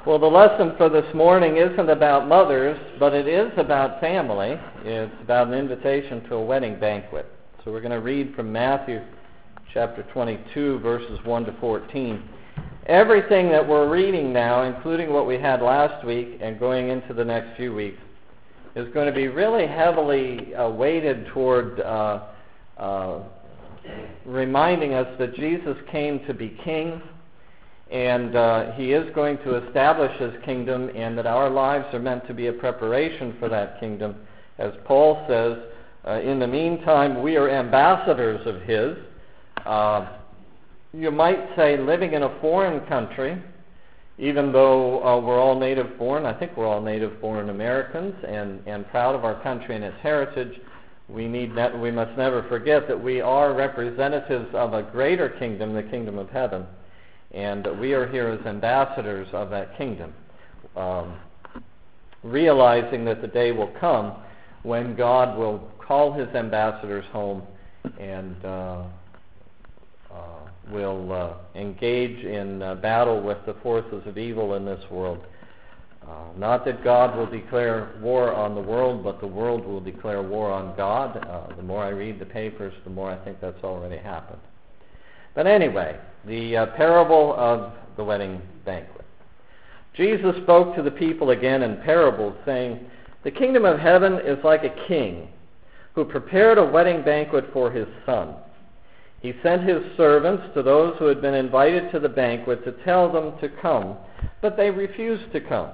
Well, the lesson for this morning isn't about mothers, but it is about family. It's about an invitation to a wedding banquet. So we're going to read from Matthew chapter 22, verses 1 to 14. Everything that we're reading now, including what we had last week and going into the next few weeks, is going to be really heavily weighted toward reminding us that Jesus came to be king, and he is going to establish his kingdom, and that our lives are meant to be a preparation for that kingdom. As Paul says, in the meantime, we are ambassadors of his. You might say living in a foreign country, even though we're all native-born. I think we're all native-born Americans and proud of our country and its heritage. We must never forget that we are representatives of a greater kingdom, the kingdom of heaven. And we are here as ambassadors of that kingdom, realizing that the day will come when God will call his ambassadors home and will engage in battle with the forces of evil in this world. Not that God will declare war on the world, but the world will declare war on God. The more I read the papers, the more I think that's already happened. But anyway, the parable of the wedding banquet. Jesus spoke to the people again in parables, saying, "The kingdom of heaven is like a king who prepared a wedding banquet for his son. He sent his servants to those who had been invited to the banquet to tell them to come, but they refused to come.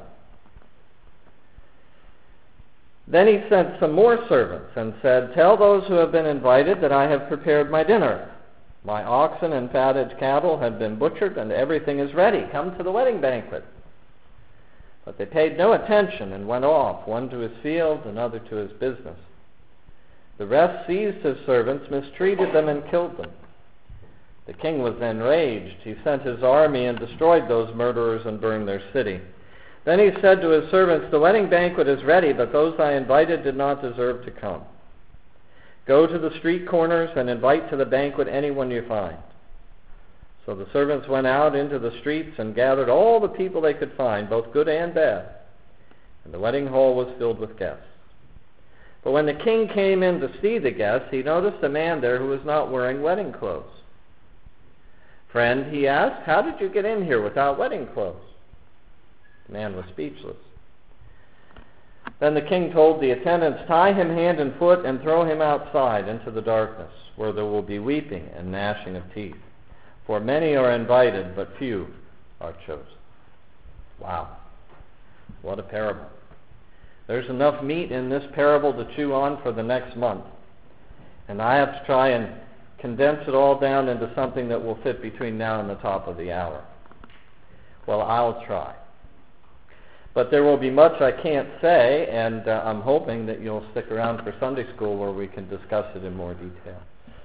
Then he sent some more servants and said, 'Tell those who have been invited that I have prepared my dinner. My oxen and fatted cattle have been butchered, and everything is ready. Come to the wedding banquet.' But they paid no attention and went off, one to his field, another to his business. The rest seized his servants, mistreated them, and killed them. The king was enraged. He sent his army and destroyed those murderers and burned their city. Then he said to his servants, 'The wedding banquet is ready, but those I invited did not deserve to come. Go to the street corners and invite to the banquet anyone you find.' So the servants went out into the streets and gathered all the people they could find, both good and bad. And the wedding hall was filled with guests. But when the king came in to see the guests, he noticed a man there who was not wearing wedding clothes. 'Friend,' he asked, 'how did you get in here without wedding clothes?' The man was speechless. Then the king told the attendants, 'Tie him hand and foot and throw him outside into the darkness, where there will be weeping and gnashing of teeth. For many are invited, but few are chosen.'" Wow. What a parable. There's enough meat in this parable to chew on for the next month. And I have to try and condense it all down into something that will fit between now and the top of the hour. Well, I'll try. But there will be much I can't say, and I'm hoping that you'll stick around for Sunday school where we can discuss it in more detail.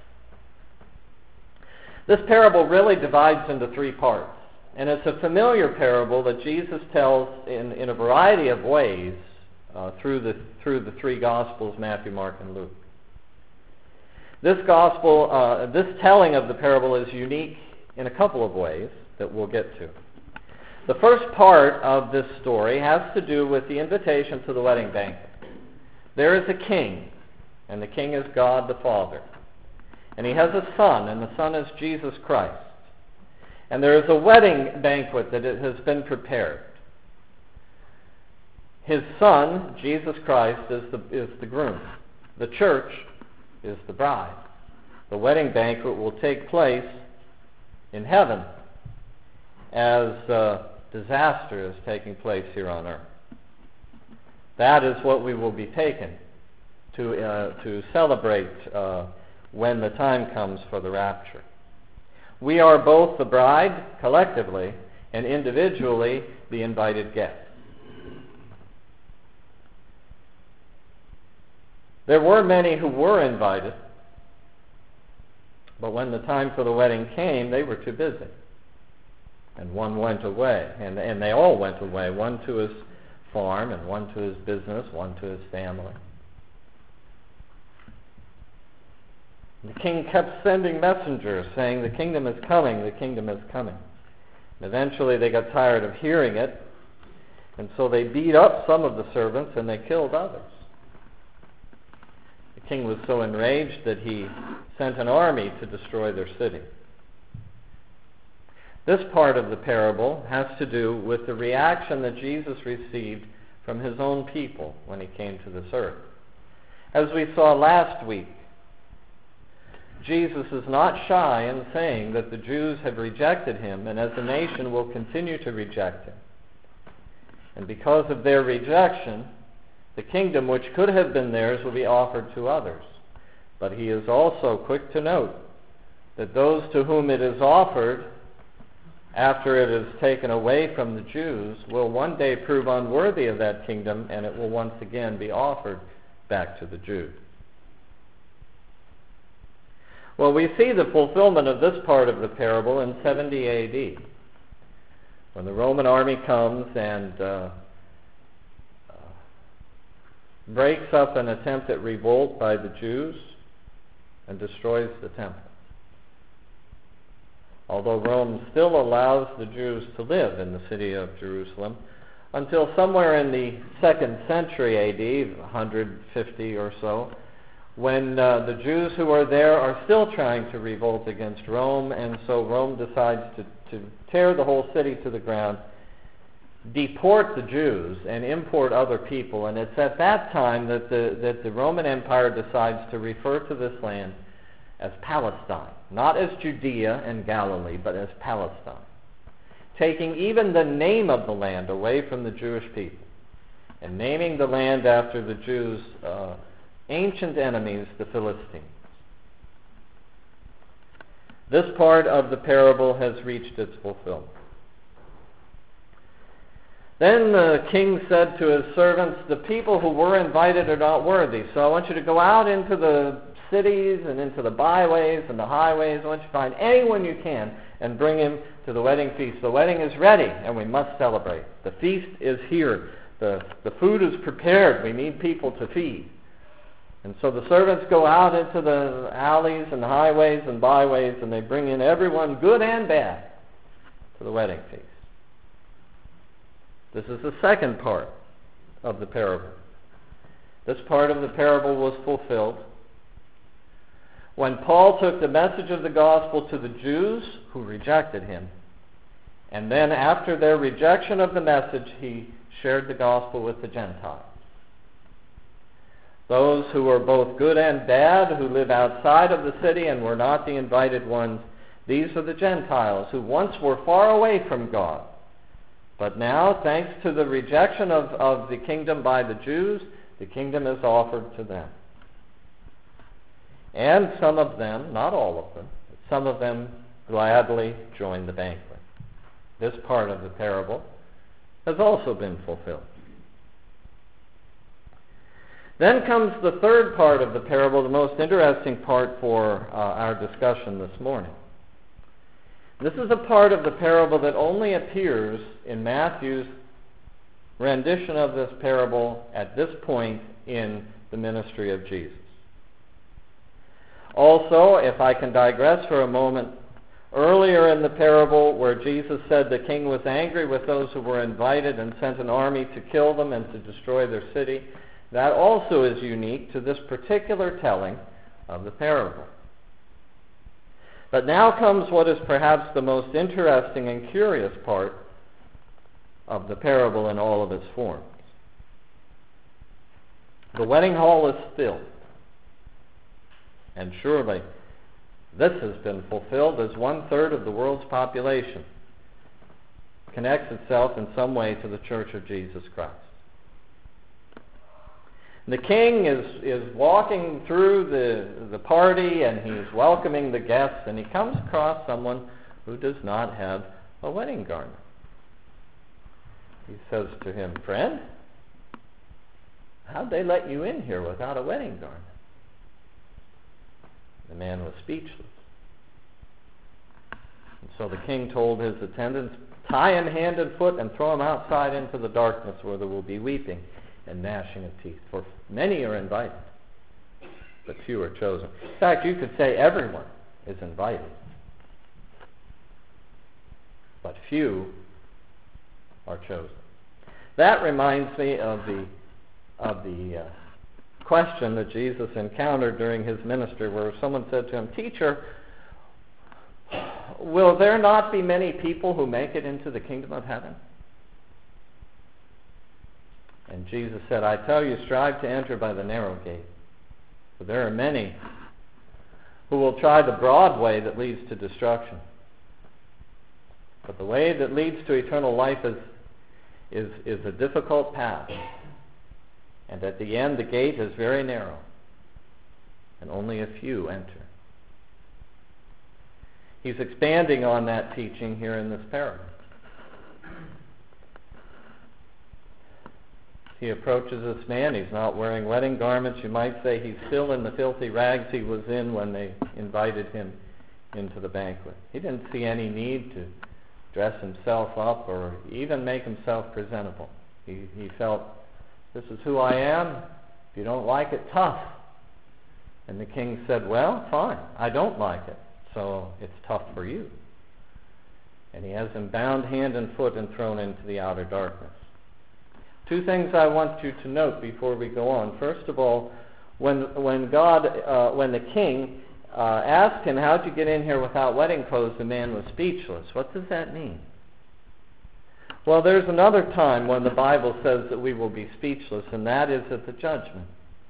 This parable really divides into three parts. And it's a familiar parable that Jesus tells in a variety of ways through the three Gospels, Matthew, Mark, and Luke. This telling of the parable is unique in a couple of ways that we'll get to. The first part of this story has to do with the invitation to the wedding banquet. There is a king, and the king is God the Father. And he has a son, and the son is Jesus Christ. And there is a wedding banquet that has been prepared. His son, Jesus Christ, is the groom. The church is the bride. The wedding banquet will take place in heaven as disaster is taking place here on earth. That is what we will be taken to celebrate when the time comes for the rapture. We are both the bride collectively and individually the invited guests. There were many who were invited, but when the time for the wedding came, they were too busy. And one went away, and they all went away, one to his farm, and one to his business, one to his family. The king kept sending messengers saying, "The kingdom is coming, the kingdom is coming." And eventually they got tired of hearing it, And so they beat up some of the servants and they killed others. The king was so enraged that he sent an army to destroy their city. This part of the parable has to do with the reaction that Jesus received from his own people when he came to this earth. As we saw last week, Jesus is not shy in saying that the Jews have rejected him and as a nation will continue to reject him. And because of their rejection, the kingdom which could have been theirs will be offered to others. But he is also quick to note that those to whom it is offered after it is taken away from the Jews will one day prove unworthy of that kingdom, and it will once again be offered back to the Jews. Well, we see the fulfillment of this part of the parable in 70 A.D., when the Roman army comes and breaks up an attempt at revolt by the Jews and destroys the temple. Although Rome still allows the Jews to live in the city of Jerusalem until somewhere in the 2nd century A.D., 150 or so, when the Jews who are there are still trying to revolt against Rome, and so Rome decides to tear the whole city to the ground, deport the Jews, and import other people. And it's at that time that the Roman Empire decides to refer to this land as Palestine, not as Judea and Galilee, but as Palestine, taking even the name of the land away from the Jewish people and naming the land after the Jews' ancient enemies, the Philistines. This part of the parable has reached its fulfillment. Then the king said to his servants, the people who were invited are not worthy, so I want you to go out into the cities and into the byways and the highways. I want you to find anyone you can and bring him to the wedding feast. The wedding is ready and we must celebrate. The feast is here. The food is prepared. We need people to feed. And so the servants go out into the alleys and the highways and byways, and they bring in everyone, good and bad, to the wedding feast. This is the second part of the parable. This part of the parable was fulfilled when Paul took the message of the gospel to the Jews who rejected him. And then after their rejection of the message, he shared the gospel with the Gentiles. Those who are both good and bad, who live outside of the city and were not the invited ones, these are the Gentiles who once were far away from God. But now, thanks to the rejection of the kingdom by the Jews, the kingdom is offered to them. And some of them, not all of them, but some of them gladly join the banquet. This part of the parable has also been fulfilled. Then comes the third part of the parable, the most interesting part for our discussion this morning. This is a part of the parable that only appears in Matthew's rendition of this parable at this point in the ministry of Jesus. Also, if I can digress for a moment, earlier in the parable where Jesus said the king was angry with those who were invited and sent an army to kill them and to destroy their city, that also is unique to this particular telling of the parable. But now comes what is perhaps the most interesting and curious part of the parable in all of its forms. The wedding hall is filled. And surely this has been fulfilled as 1/3 of the world's population connects itself in some way to the Church of Jesus Christ. The king is walking through the party and he's welcoming the guests, and he comes across someone who does not have a wedding garment. He says to him, "Friend, how'd they let you in here without a wedding garment?" The man was speechless. And so the king told his attendants, "Tie him hand and foot and throw him outside into the darkness where there will be weeping and gnashing of teeth. For many are invited, but few are chosen." In fact, you could say everyone is invited, but few are chosen. That reminds me of the question that Jesus encountered during his ministry, where someone said to him, "Teacher, will there not be many people who make it into the kingdom of heaven?" And Jesus said, "I tell you, strive to enter by the narrow gate. For there are many who will try the broad way that leads to destruction. But the way that leads to eternal life is a difficult path. And at the end, the gate is very narrow, and only a few enter." He's expanding on that teaching here in this parable. He approaches this man. He's not wearing wedding garments. You might say he's still in the filthy rags he was in when they invited him into the banquet. He didn't see any need to dress himself up or even make himself presentable. He felt, "This is who I am. If you don't like it, tough." And the king said, "Well, fine. I don't like it. So it's tough for you." And he has him bound hand and foot and thrown into the outer darkness. Two things I want you to note before we go on. First of all, when the king asked him, "How'd you get in here without wedding clothes?" the man was speechless. What does that mean? Well, there's another time when the Bible says that we will be speechless, and that is at the judgment.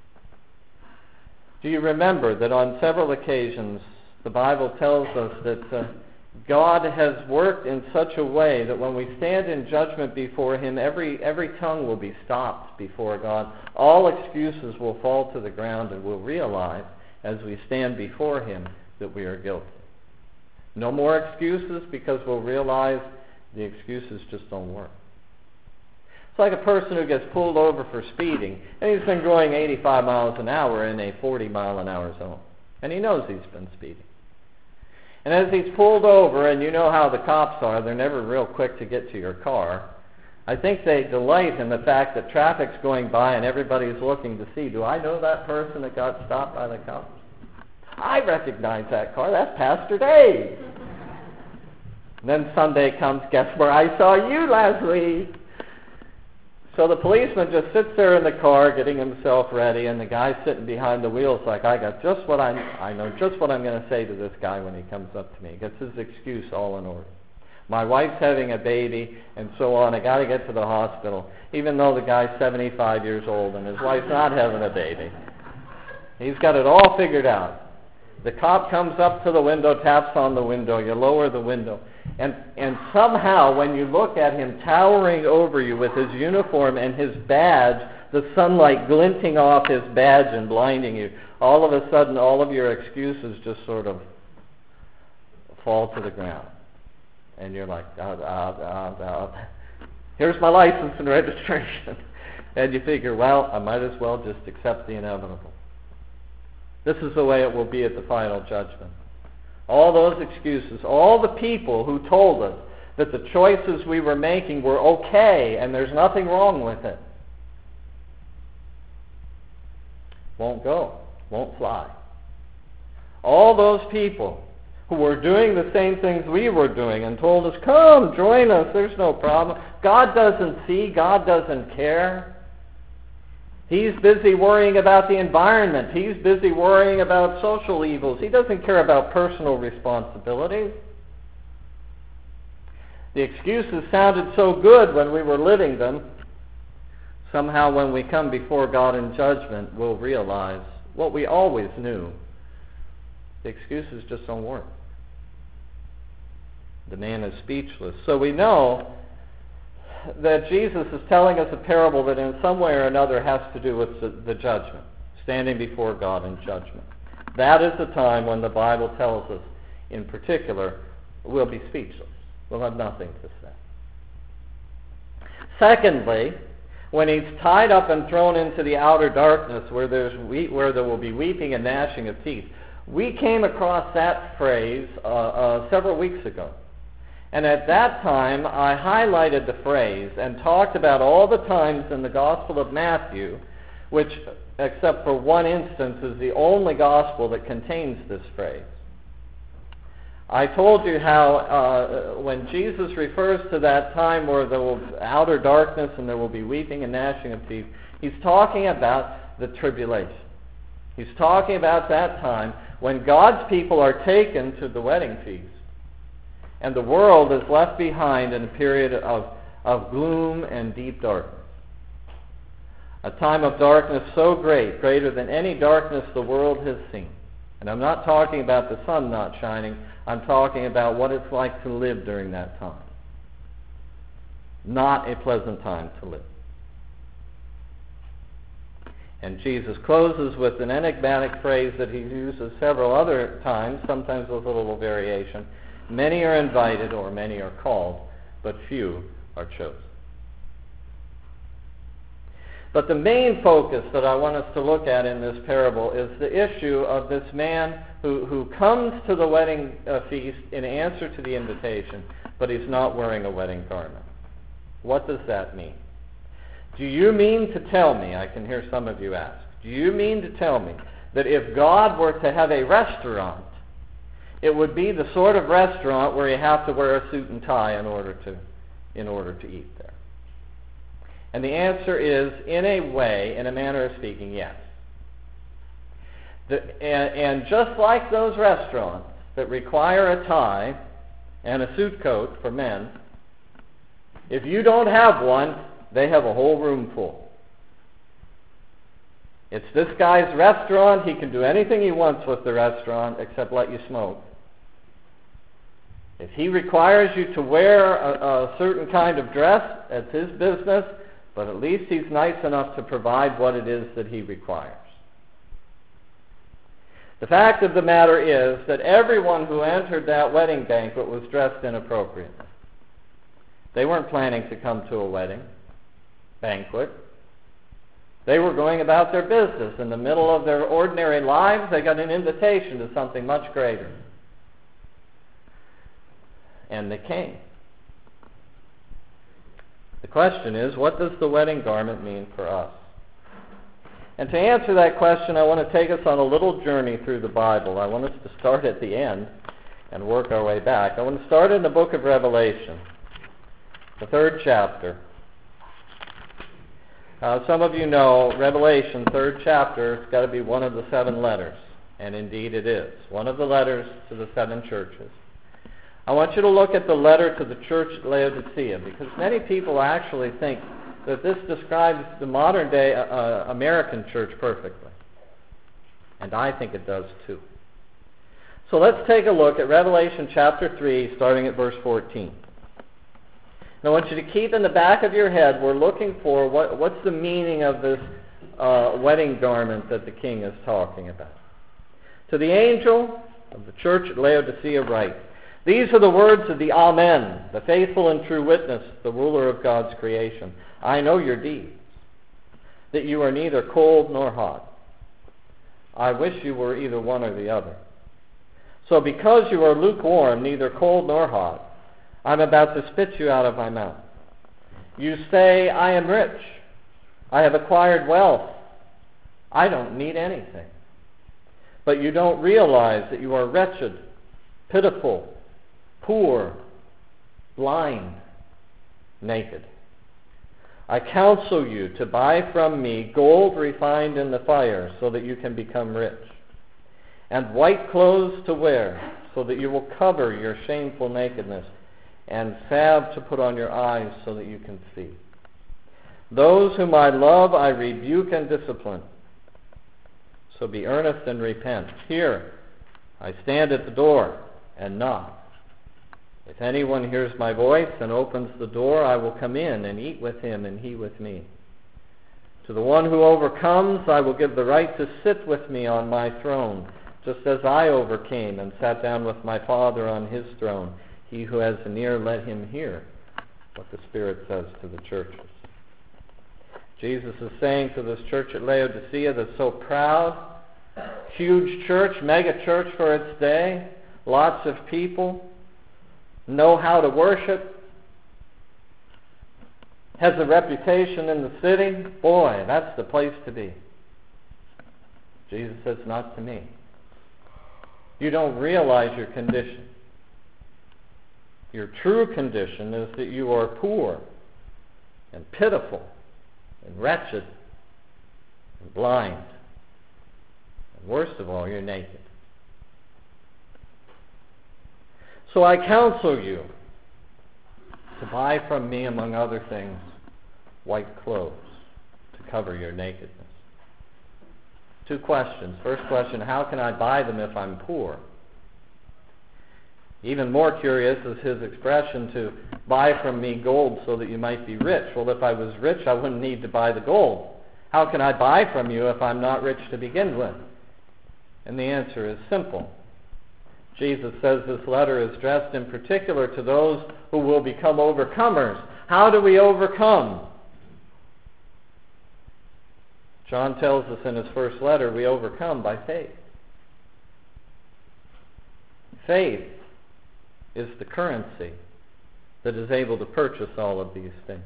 Do you remember that on several occasions the Bible tells us that God has worked in such a way that when we stand in judgment before him, every tongue will be stopped before God. All excuses will fall to the ground, and we'll realize as we stand before him that we are guilty. No more excuses, because we'll realize the excuses just don't work. It's like a person who gets pulled over for speeding, and he's been going 85 miles an hour in a 40-mile-an-hour zone. And he knows he's been speeding. And as he's pulled over, and you know how the cops are, they're never real quick to get to your car. I think they delight in the fact that traffic's going by and everybody's looking to see, do I know that person that got stopped by the cops? I recognize that car. That's Pastor Dave. And then Sunday comes, guess where I saw you last week? So the policeman just sits there in the car getting himself ready, and the guy sitting behind the wheel is like, I know just what I'm going to say to this guy when he comes up to me. He gets his excuse all in order. My wife's having a baby, and so on. I got to get to the hospital, even though the guy's 75 years old and his wife's not having a baby. He's got it all figured out. The cop comes up to the window, taps on the window. You lower the window. And somehow, when you look at him towering over you with his uniform and his badge, the sunlight glinting off his badge and blinding you, all of a sudden, all of your excuses just sort of fall to the ground. And you're like, here's my license and registration. And you figure, well, I might as well just accept the inevitable. This is the way it will be at the final judgment. All those excuses, all the people who told us that the choices we were making were okay and there's nothing wrong with it, won't go, won't fly. All those people who were doing the same things we were doing and told us, come, join us, there's no problem. God doesn't see, God doesn't care. He's busy worrying about the environment. He's busy worrying about social evils. He doesn't care about personal responsibilities. The excuses sounded so good when we were living them. Somehow when we come before God in judgment, we'll realize what we always knew. The excuses just don't work. The man is speechless. So we know that Jesus is telling us a parable that in some way or another has to do with the judgment, standing before God in judgment. That is the time when the Bible tells us, in particular, we'll be speechless. We'll have nothing to say. Secondly, when he's tied up and thrown into the outer darkness where there will be weeping and gnashing of teeth. We came across that phrase several weeks ago. And at that time, I highlighted the phrase and talked about all the times in the Gospel of Matthew, which, except for one instance, is the only Gospel that contains this phrase. I told you how when Jesus refers to that time where there will be outer darkness and there will be weeping and gnashing of teeth, he's talking about the tribulation. He's talking about that time when God's people are taken to the wedding feast and the world is left behind in a period of gloom and deep darkness. A time of darkness so great, greater than any darkness the world has seen. And I'm not talking about the sun not shining. I'm talking about what it's like to live during that time. Not a pleasant time to live. And Jesus closes with an enigmatic phrase that he uses several other times, sometimes with a little variation. Many are invited, or many are called, but few are chosen. But the main focus that I want us to look at in this parable is the issue of this man who comes to the wedding feast in answer to the invitation, but he's not wearing a wedding garment. What does that mean? Do you mean to tell me, I can hear some of you ask, do you mean to tell me that if God were to have a restaurant, it would be the sort of restaurant where you have to wear a suit and tie in order to eat there? And the answer is, in a way, in a manner of speaking, yes. And just like those restaurants that require a tie and a suit coat for men, if you don't have one, they have a whole room full. It's this guy's restaurant. He can do anything he wants with the restaurant except let you smoke. If he requires you to wear a certain kind of dress, that's his business, but at least he's nice enough to provide what it is that he requires. The fact of the matter is that everyone who entered that wedding banquet was dressed inappropriately. They weren't planning to come to a wedding banquet. They were going about their business. In the middle of their ordinary lives, they got an invitation to something much greater. And they came. The question is, what does the wedding garment mean for us? And to answer that question, I want to take us on a little journey through the Bible. I want us to start at the end and work our way back. I want to start in the book of Revelation, the 3rd chapter. Some of you know Revelation, 3rd chapter, it's got to be one of the 7 letters. And indeed it is. One of the letters to the 7 churches. I want you to look at the letter to the church at Laodicea, because many people actually think that this describes the modern day American church perfectly. And I think it does too. So let's take a look at Revelation chapter 3, starting at verse 14. And I want you to keep in the back of your head, we're looking for what's the meaning of this wedding garment that the king is talking about. To the angel of the church at Laodicea write, these are the words of the Amen, the faithful and true witness, the ruler of God's creation. I know your deeds, that you are neither cold nor hot. I wish you were either one or the other. So because you are lukewarm, neither cold nor hot, I'm about to spit you out of my mouth. You say, I am rich. I have acquired wealth. I don't need anything. But you don't realize that you are wretched, pitiful, poor, blind, naked. I counsel you to buy from me gold refined in the fire so that you can become rich, and white clothes to wear so that you will cover your shameful nakedness, and salve to put on your eyes so that you can see. Those whom I love I rebuke and discipline. So be earnest and repent. Here, I stand at the door and knock. If anyone hears my voice and opens the door, I will come in and eat with him and he with me. To the one who overcomes, I will give the right to sit with me on my throne, just as I overcame and sat down with my Father on his throne. He who has an ear, let him hear what the Spirit says to the churches. Jesus is saying to this church at Laodicea that's so proud, huge church, mega church for its day, lots of people, know how to worship, has a reputation in the city. Boy, that's the place to be. Jesus says, not to me. You don't realize your condition. Your true condition is that you are poor and pitiful and wretched and blind. And worst of all, you're naked. So I counsel you to buy from me, among other things, white clothes to cover your nakedness. Two questions. First question, how can I buy them if I'm poor? Even more curious is his expression to buy from me gold so that you might be rich. Well, if I was rich, I wouldn't need to buy the gold. How can I buy from you if I'm not rich to begin with? And the answer is simple. Jesus says this letter is addressed in particular to those who will become overcomers. How do we overcome? John tells us in his first letter, we overcome by faith. Faith is the currency that is able to purchase all of these things.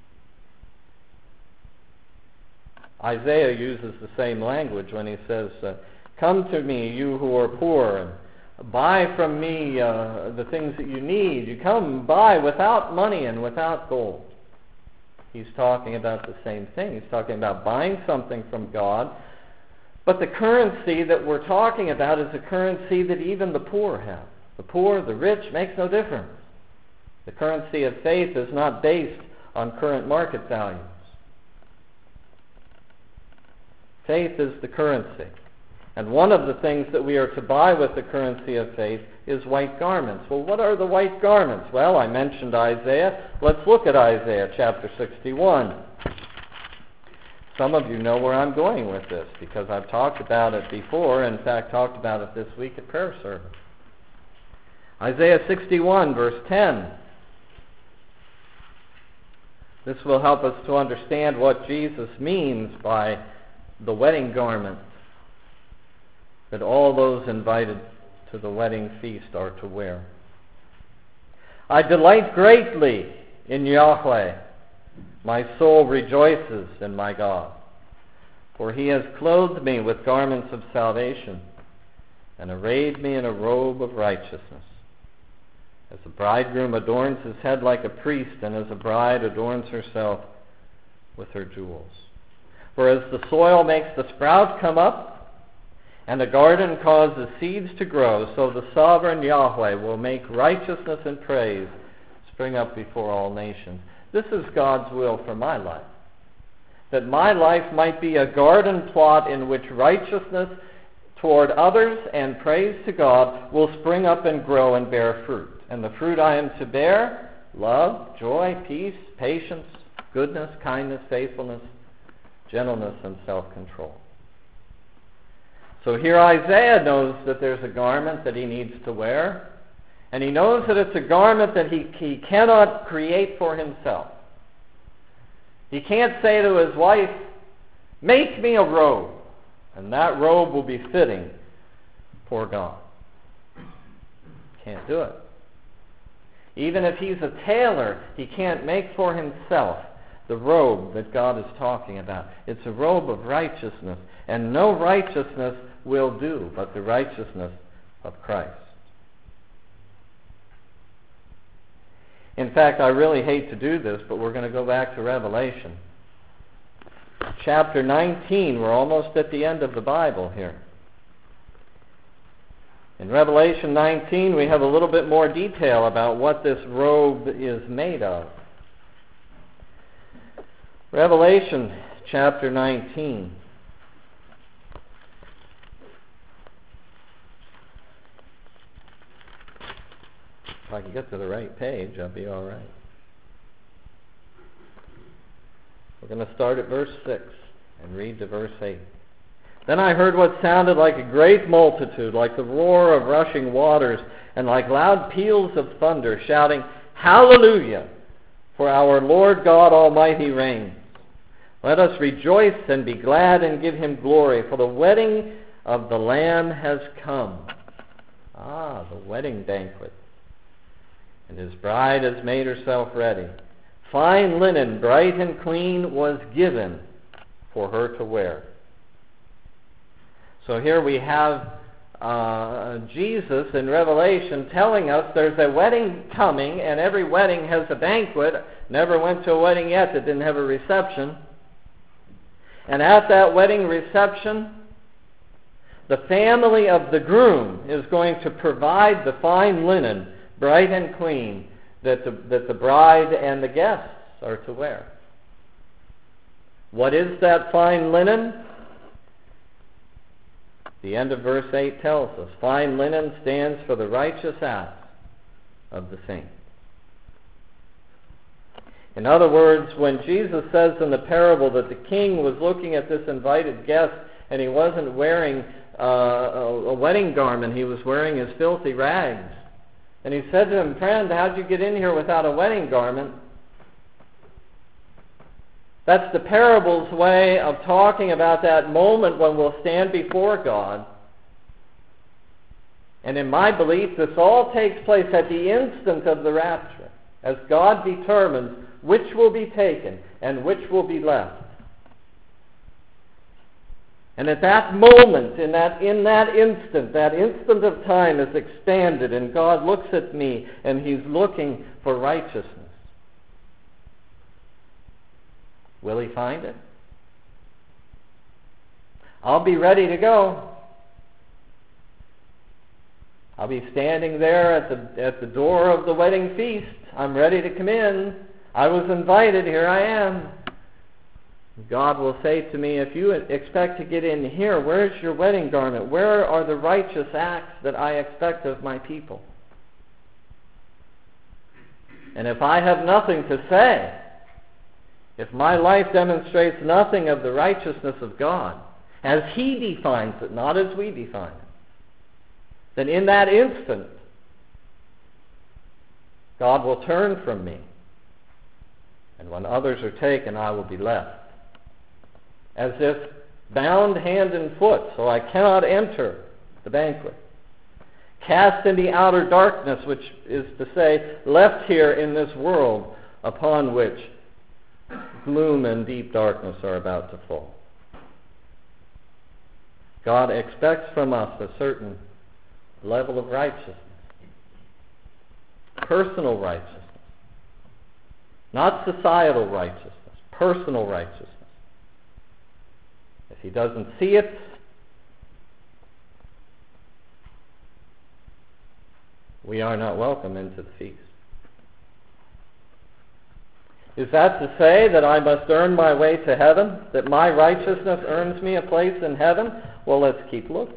Isaiah uses the same language when he says, come to me, you who are poor, and buy from me the things that you need. You come buy without money and without gold. He's talking about the same thing. He's talking about buying something from God. But the currency that we're talking about is a currency that even the poor have. The poor, the rich, makes no difference. The currency of faith is not based on current market values. Faith is the currency. And one of the things that we are to buy with the currency of faith is white garments. Well, what are the white garments? Well, I mentioned Isaiah. Let's look at Isaiah chapter 61. Some of you know where I'm going with this because I've talked about it before. In fact, talked about it this week at prayer service. Isaiah 61, verse 10. This will help us to understand what Jesus means by the wedding garment that all those invited to the wedding feast are to wear. I delight greatly in Yahweh. My soul rejoices in my God. For he has clothed me with garments of salvation and arrayed me in a robe of righteousness. As a bridegroom adorns his head like a priest, and as a bride adorns herself with her jewels. For as the soil makes the sprout come up, and the garden causes seeds to grow, so the sovereign Yahweh will make righteousness and praise spring up before all nations. This is God's will for my life. That my life might be a garden plot in which righteousness toward others and praise to God will spring up and grow and bear fruit. And the fruit I am to bear, love, joy, peace, patience, goodness, kindness, faithfulness, gentleness, and self-control. So here Isaiah knows that there's a garment that he needs to wear, and he knows that it's a garment that he cannot create for himself. He can't say to his wife, make me a robe, and that robe will be fitting for God. Can't do it. Even if he's a tailor, he can't make for himself the robe that God is talking about. It's a robe of righteousness, and no righteousness will do but the righteousness of Christ. In fact, I really hate to do this, but we're going to go back to Revelation. Chapter 19, we're almost at the end of the Bible here. In Revelation 19, we have a little bit more detail about what this robe is made of. Revelation chapter 19. If I can get to the right page, I'll be all right. We're going to start at verse 6 and read to verse 8. Then I heard what sounded like a great multitude, like the roar of rushing waters, and like loud peals of thunder, shouting, Hallelujah! For our Lord God Almighty reigns. Let us rejoice and be glad and give him glory, for the wedding of the Lamb has come. Ah, the wedding banquet. And his bride has made herself ready. Fine linen, bright and clean, was given for her to wear. So here we have Jesus in Revelation telling us there's a wedding coming, and every wedding has a banquet. Never went to a wedding yet that didn't have a reception. And at that wedding reception, the family of the groom is going to provide the fine linen, bright and clean, that the bride and the guests are to wear. What is that fine linen? The end of verse 8 tells us, fine linen stands for the righteous acts of the saints. In other words, when Jesus says in the parable that the king was looking at this invited guest and he wasn't wearing a wedding garment, he was wearing his filthy rags. And he said to him, "Friend, how'd you get in here without a wedding garment?" That's the parable's way of talking about that moment when we'll stand before God. And in my belief, this all takes place at the instant of the rapture, as God determines which will be taken and which will be left. And at that moment, in that instant of time is expanded, and God looks at me, and He's looking for righteousness. Will He find it? I'll be ready to go. I'll be standing there at the door of the wedding feast. I'm ready to come in. I was invited. Here I am. God will say to me, if you expect to get in here, where's your wedding garment? Where are the righteous acts that I expect of my people? And if I have nothing to say, if my life demonstrates nothing of the righteousness of God, as He defines it, not as we define it, then in that instant, God will turn from me. And when others are taken, I will be left, as if bound hand and foot, so I cannot enter the banquet. Cast in the outer darkness, which is to say, left here in this world upon which gloom and deep darkness are about to fall. God expects from us a certain level of righteousness. Personal righteousness. Not societal righteousness. Personal righteousness. If He doesn't see it, we are not welcome into the feast. Is that to say that I must earn my way to heaven? That my righteousness earns me a place in heaven? Well, let's keep looking.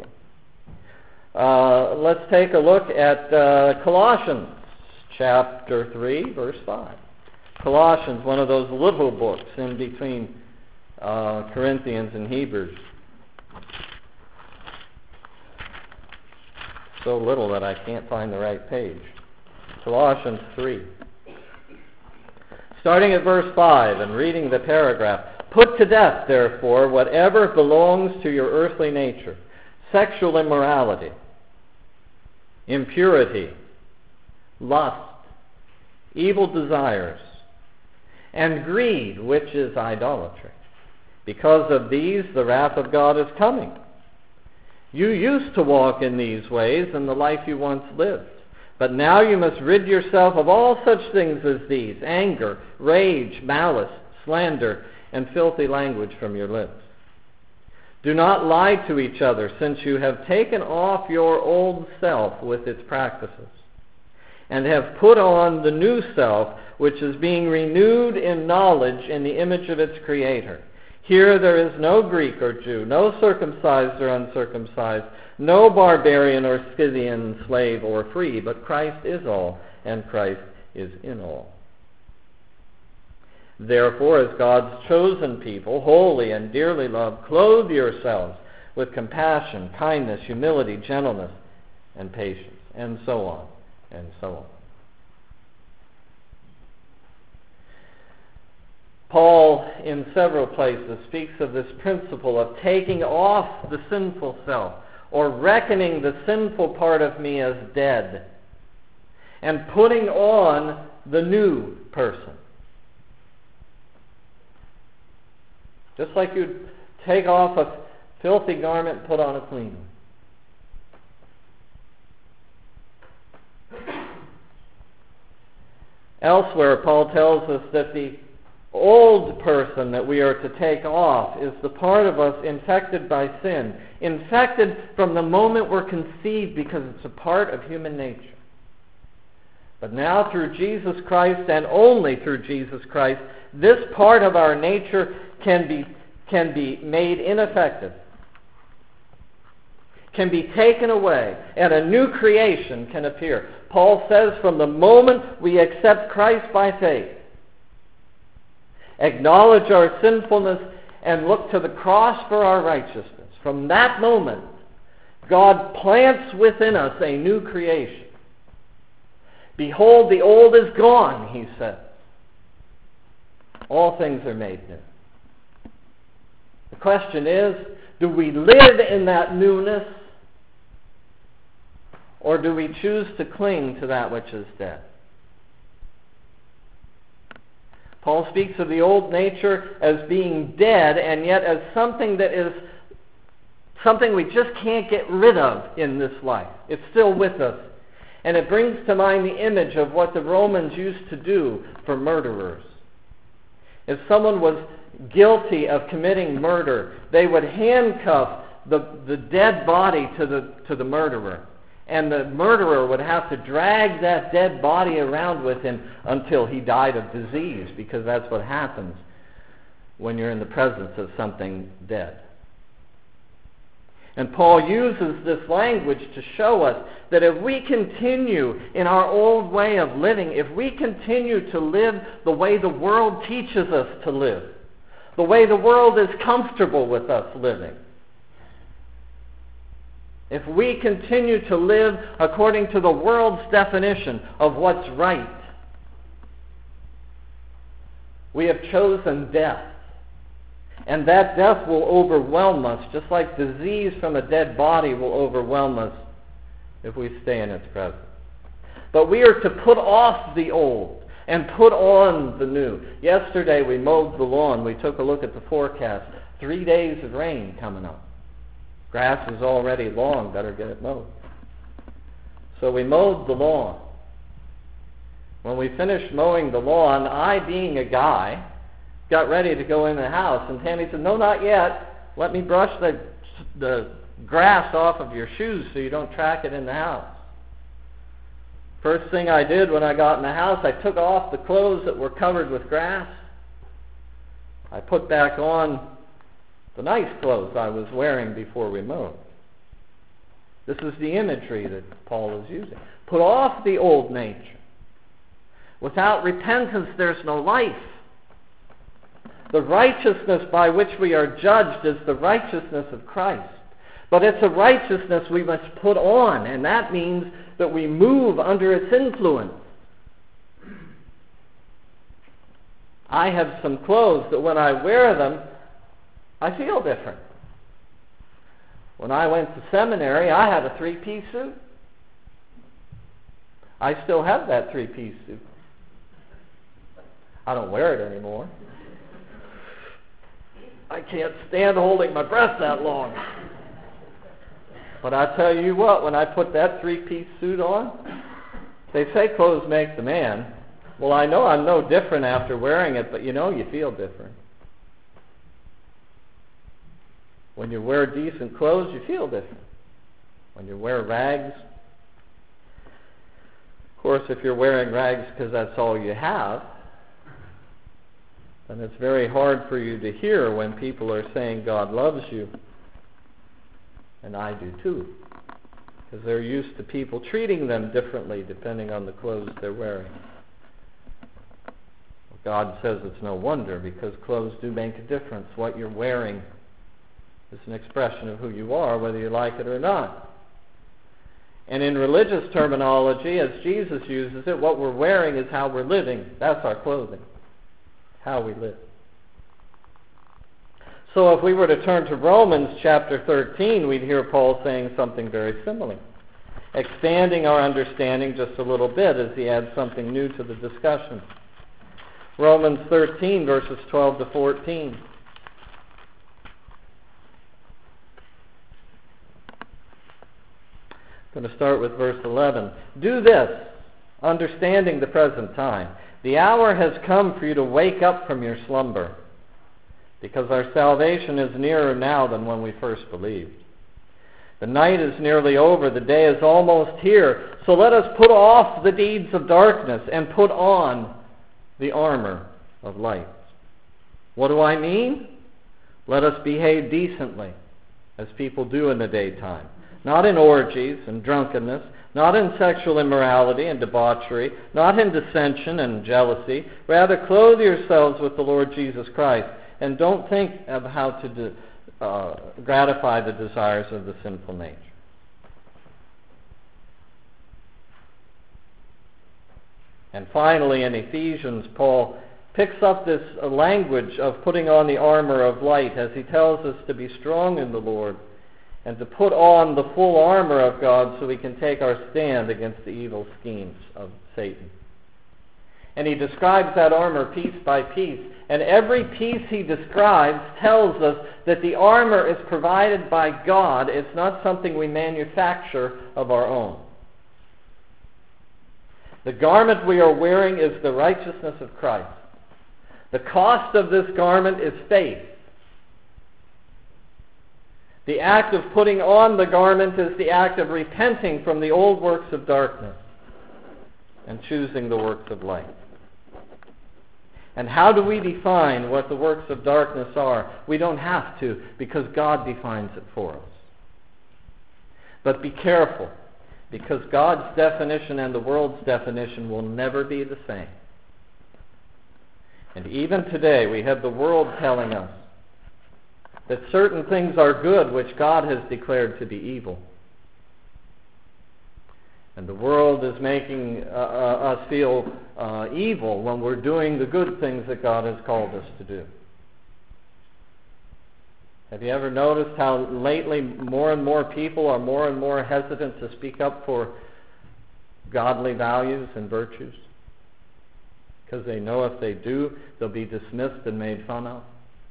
Let's take a look at Colossians chapter 3, verse 5. Colossians, one of those little books in between Corinthians and Hebrews. So little that I can't find the right page. Colossians 3. Starting at verse 5 and reading the paragraph. Put to death, therefore, whatever belongs to your earthly nature: sexual immorality, impurity, lust, evil desires, and greed, which is idolatry. Because of these, the wrath of God is coming. You used to walk in these ways in the life you once lived. But now you must rid yourself of all such things as these: anger, rage, malice, slander, and filthy language from your lips. Do not lie to each other, since you have taken off your old self with its practices, and have put on the new self, which is being renewed in knowledge in the image of its Creator. Here there is no Greek or Jew, no circumcised or uncircumcised, no barbarian or Scythian, slave or free, but Christ is all, and Christ is in all. Therefore, as God's chosen people, holy and dearly loved, clothe yourselves with compassion, kindness, humility, gentleness, and patience, and so on, and so on. Paul, in several places, speaks of this principle of taking off the sinful self, or reckoning the sinful part of me as dead, and putting on the new person. Just like you'd take off a filthy garment and put on a clean one. Elsewhere, Paul tells us that the old person that we are to take off is the part of us infected by sin, infected from the moment we're conceived because it's a part of human nature. But now through Jesus Christ and only through Jesus Christ, this part of our nature can be made ineffective, can be taken away, and a new creation can appear. Paul says from the moment we accept Christ by faith, acknowledge our sinfulness, and look to the cross for our righteousness, from that moment, God plants within us a new creation. Behold, the old is gone, he says. All things are made new. The question is, do we live in that newness, or do we choose to cling to that which is dead? Paul speaks of the old nature as being dead, and yet as something that is something we just can't get rid of in this life. It's still with us. And it brings to mind the image of what the Romans used to do for murderers. If someone was guilty of committing murder, they would handcuff the dead body to the murderer. And the murderer would have to drag that dead body around with him until he died of disease, because that's what happens when you're in the presence of something dead. And Paul uses this language to show us that if we continue in our old way of living, if we continue to live the way the world teaches us to live, the way the world is comfortable with us living, if we continue to live according to the world's definition of what's right, we have chosen death. And that death will overwhelm us, just like disease from a dead body will overwhelm us if we stay in its presence. But we are to put off the old and put on the new. Yesterday we mowed the lawn. We took a look at the forecast. 3 days of rain coming up. Grass is already long, better get it mowed. So we mowed the lawn. When we finished mowing the lawn, I, being a guy, got ready to go in the house, and Tammy said, "No, not yet. Let me brush the grass off of your shoes so you don't track it in the house." First thing I did when I got in the house, I took off the clothes that were covered with grass. I put back on the nice clothes I was wearing before we mowed. This is the imagery that Paul is using. Put off the old nature. Without repentance, there's no life. The righteousness by which we are judged is the righteousness of Christ. But it's a righteousness we must put on, and that means that we move under its influence. I have some clothes that when I wear them, I feel different. When I went to seminary, I had a 3-piece suit. I still have that 3-piece suit. I don't wear it anymore. I can't stand holding my breath that long. But I tell you what, when I put that 3-piece suit on, they say clothes make the man. Well, I know I'm no different after wearing it, but you feel different. When you wear decent clothes, you feel different. When you wear rags, of course, if you're wearing rags because that's all you have, then it's very hard for you to hear when people are saying God loves you. And I do too. Because they're used to people treating them differently depending on the clothes they're wearing. God says it's no wonder, because clothes do make a difference. What you're wearing is an expression of who you are, whether you like it or not. And in religious terminology, as Jesus uses it, what we're wearing is how we're living. That's our clothing. How we live. So if we were to turn to Romans chapter 13, we'd hear Paul saying something very similar, expanding our understanding just a little bit as he adds something new to the discussion. Romans 13, verses 12 to 14. I'm going to start with verse 11. Do this, understanding the present time, The hour has come for you to wake up from your slumber, because our salvation is nearer now than when we first believed. The night is nearly over, the day is almost here, so let us put off the deeds of darkness and put on the armor of light. What do I mean? Let us behave decently, as people do in the daytime, not in orgies and drunkenness, not in sexual immorality and debauchery, not in dissension and jealousy. Rather, clothe yourselves with the Lord Jesus Christ, and don't think of how to gratify the desires of the sinful nature. And finally, in Ephesians, Paul picks up this language of putting on the armor of light as he tells us to be strong in the Lord and to put on the full armor of God so we can take our stand against the evil schemes of Satan. And he describes that armor piece by piece. And every piece he describes tells us that the armor is provided by God. It's not something we manufacture of our own. The garment we are wearing is the righteousness of Christ. The cost of this garment is faith. The act of putting on the garment is the act of repenting from the old works of darkness and choosing the works of light. And how do we define what the works of darkness are? We don't have to, because God defines it for us. But be careful, because God's definition and the world's definition will never be the same. And even today, we have the world telling us that certain things are good which God has declared to be evil. And the world is making us feel evil when we're doing the good things that God has called us to do. Have you ever noticed how lately more and more people are more and more hesitant to speak up for godly values and virtues? Because they know if they do, they'll be dismissed and made fun of.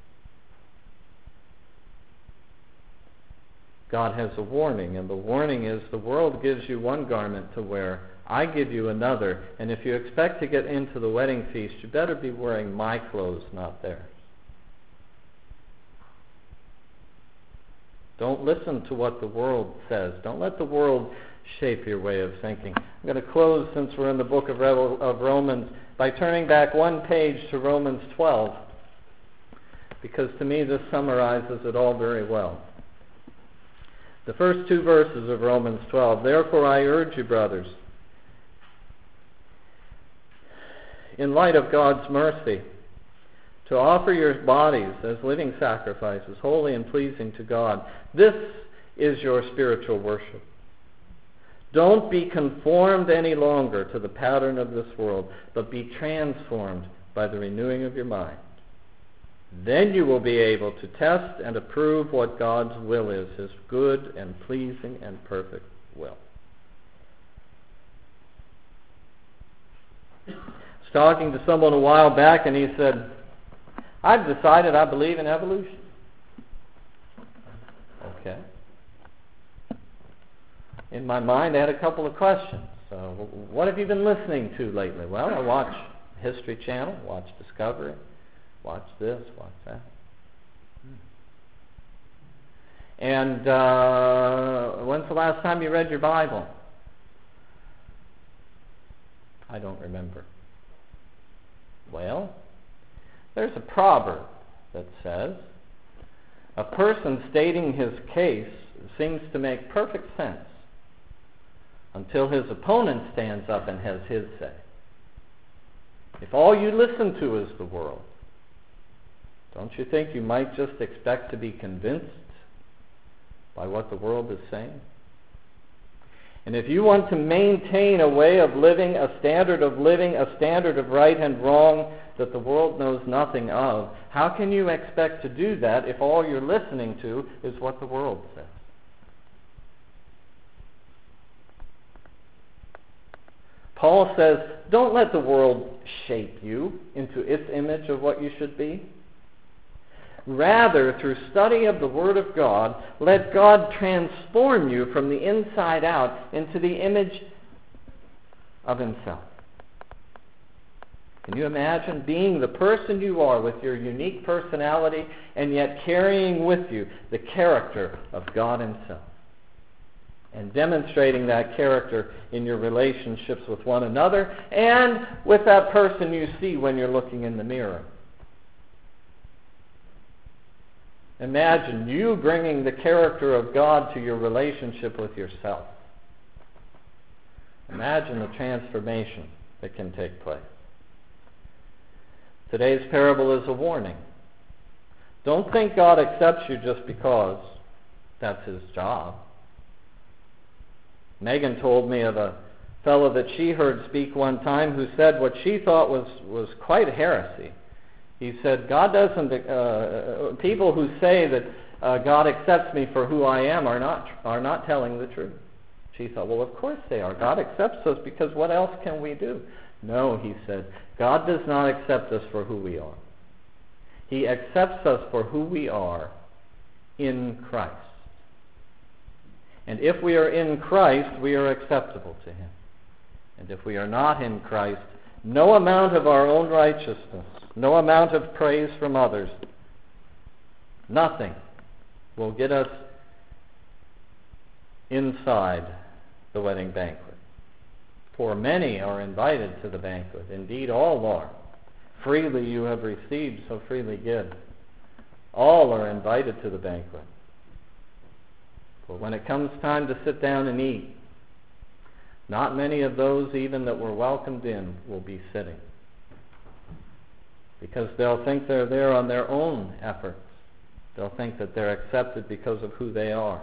God has a warning, and the warning is the world gives you one garment to wear, I give you another, and if you expect to get into the wedding feast, you better be wearing my clothes, not theirs. Don't listen to what the world says. Don't let the world shape your way of thinking. I'm going to close, since we're in the book of Romans, by turning back one page to Romans 12, because to me this summarizes it all very well. The first two verses of Romans 12. Therefore I urge you, brothers, in light of God's mercy, to offer your bodies as living sacrifices, holy and pleasing to God. This is your spiritual worship. Don't be conformed any longer to the pattern of this world, but be transformed by the renewing of your mind. Then you will be able to test and approve what God's will is, His good and pleasing and perfect will. I was talking to someone a while back, and he said, I've decided I believe in evolution. Okay. In my mind, I had a couple of questions. So, what have you been listening to lately? Well, I watch History Channel, watch Discovery, watch this, watch that. And when's the last time you read your Bible? I don't remember. Well, there's a proverb that says, a person stating his case seems to make perfect sense until his opponent stands up and has his say. If all you listen to is the world, don't you think you might just expect to be convinced by what the world is saying? And if you want to maintain a way of living, a standard of right and wrong that the world knows nothing of, how can you expect to do that if all you're listening to is what the world says? Paul says, don't let the world shape you into its image of what you should be. Rather, through study of the Word of God, let God transform you from the inside out into the image of Himself. Can you imagine being the person you are with your unique personality and yet carrying with you the character of God himself? And demonstrating that character in your relationships with one another and with that person you see when you're looking in the mirror. Imagine you bringing the character of God to your relationship with yourself. Imagine the transformation that can take place. Today's parable is a warning. Don't think God accepts you just because that's his job. Megan told me of a fellow that she heard speak one time who said what she thought was quite heresy. He said, God doesn't, people who say that God accepts me for who I am are not telling the truth. She thought, well, of course they are. God accepts us because what else can we do? No, he said, God does not accept us for who we are. He accepts us for who we are in Christ. And if we are in Christ, we are acceptable to him. And if we are not in Christ, no amount of our own righteousness, no amount of praise from others, nothing will get us inside the wedding banquet. For many are invited to the banquet. Indeed, all are. Freely you have received, so freely give. All are invited to the banquet. But when it comes time to sit down and eat, not many of those even that were welcomed in will be sitting. Because they'll think they're there on their own efforts. They'll think that they're accepted because of who they are.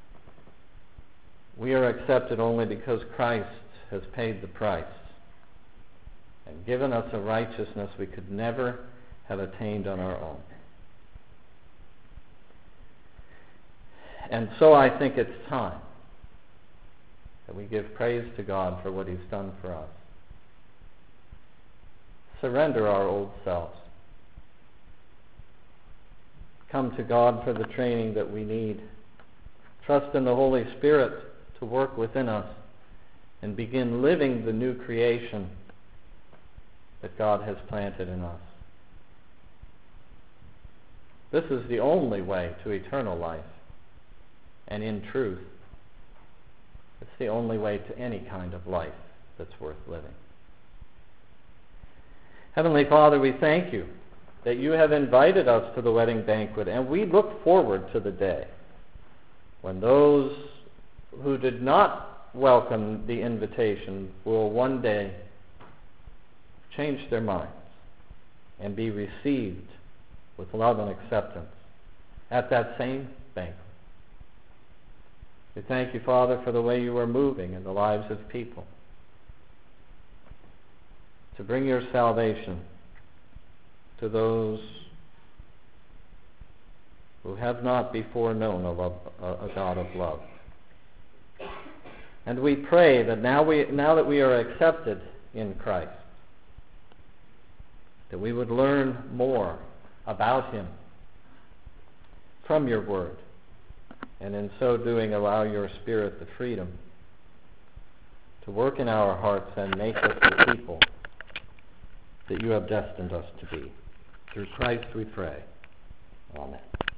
We are accepted only because Christ has paid the price and given us a righteousness we could never have attained on our own. And so I think it's time that we give praise to God for what he's done for us. Surrender our old selves. Come to God for the training that we need. Trust in the Holy Spirit to work within us and begin living the new creation that God has planted in us. This is the only way to eternal life. And in truth, it's the only way to any kind of life that's worth living. Heavenly Father, we thank you that you have invited us to the wedding banquet, and we look forward to the day when those who did not welcome the invitation will one day change their minds and be received with love and acceptance at that same banquet. We thank you, Father, for the way you are moving in the lives of people to bring your salvation to those who have not before known a God of love. And we pray that now that we are accepted in Christ, that we would learn more about him from your word, and in so doing allow your Spirit the freedom to work in our hearts and make us the people that you have destined us to be. Through Christ we pray. Amen.